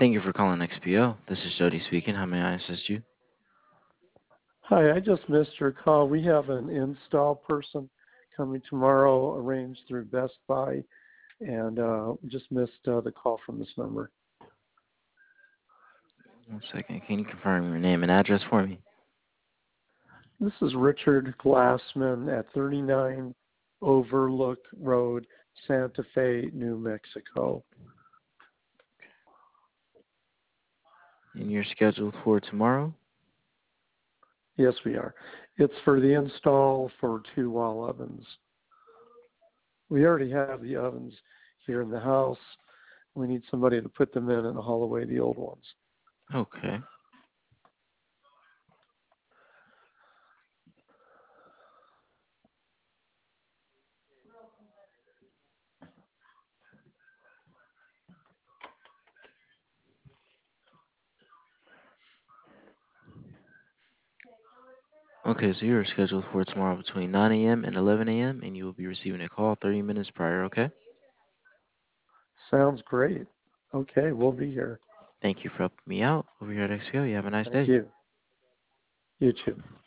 Thank you for calling XPO. This is Jody speaking. How may I assist you? Hi, I just missed your call. We have an install person coming tomorrow, arranged through Best Buy, and just missed the call from this number. One second. Can you confirm your name and address for me? This is Richard Glassman at 39 Overlook Road, Santa Fe, New Mexico. And you're scheduled for tomorrow? Yes, we are. It's for the install for 2 wall ovens. We already have the ovens here in the house. We need somebody to put them in and haul away the old ones. Okay. Okay, so you're scheduled for tomorrow between 9 a.m. and 11 a.m., and you will be receiving a call 30 minutes prior, okay? Sounds great. Okay, we'll be here. Thank you for helping me out over here at XPO. You have a nice Thank day. you. You too.